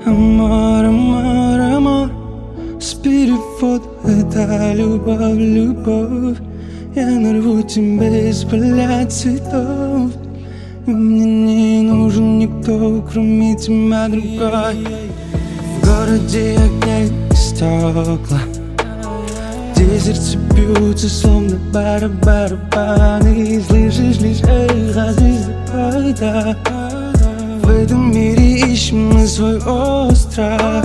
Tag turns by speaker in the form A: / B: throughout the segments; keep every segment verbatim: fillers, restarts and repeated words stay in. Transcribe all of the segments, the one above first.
A: Амор, амор, амор. С перевода это любовь, любовь. Я нарву тебя из поля цветов. И мне не нужен никто, кроме тебя другой. В городе огня и стекла, где сердце бьются, словно барабаны. И слышишь лишь эхо звездопада. В этом мире ищем мы свой остров,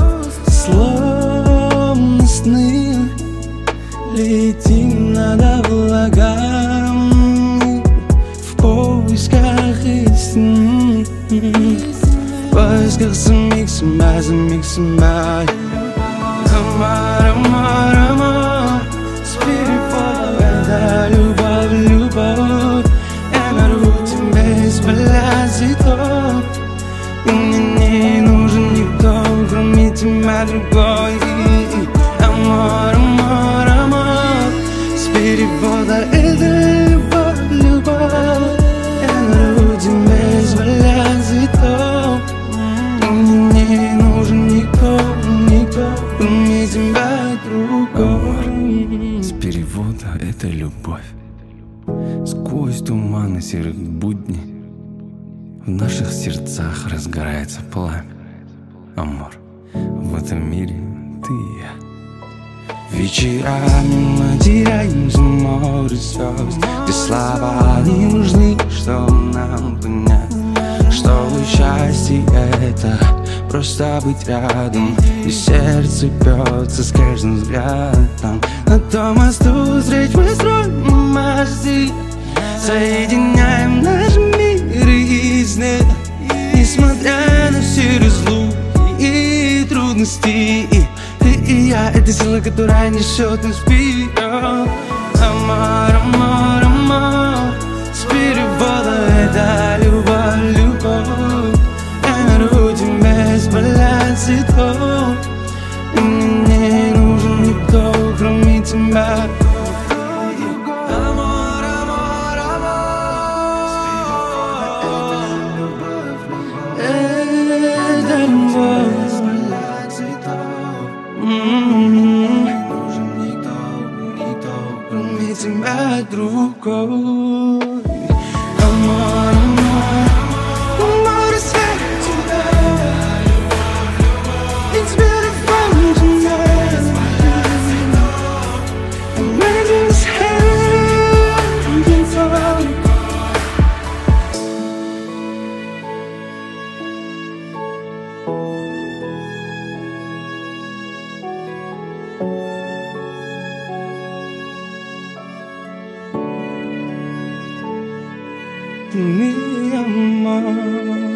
A: словно сны. Летим над облаками в поисках истины, в поисках самих себя, самих себя. Амор, амор, амор. С перевода это любовь, любовь. Я нарву тебя из поля цветов. И мне не нужен никто, кроме тебя другой. Амор, амор, амор. С перевода это любовь, любовь. Я нарву тебя из поля цветов. И мне не нужен никто, никто, кроме тебя другой.
B: С перевода это любовь. Сквозь туманы серых будней в наших сердцах разгорается пламя. Амор, в этом мире ты и я.
A: Вечерами мы теряемся в море звезд, где слова не нужны, чтобы нам понять, что счастье это просто быть рядом. И сердце бьется с каждым взглядом. На том мосту встреч мы строим мосты, соединяем наши миры и сны. Несмотря на все разлуки и трудности, ты и я — это сила, которая несет нас вперед. Амор, амор, амор. С перевода это любовь, любовь. Я нарву тебя из поля цветов. И мне не нужен никто, кроме тебя. Амор, амор, амор. Это любовь. Тебя другой. Амор, амор, амор, свет тебя. It's beautiful tonight. Imagine this heaven fall. Mi amor.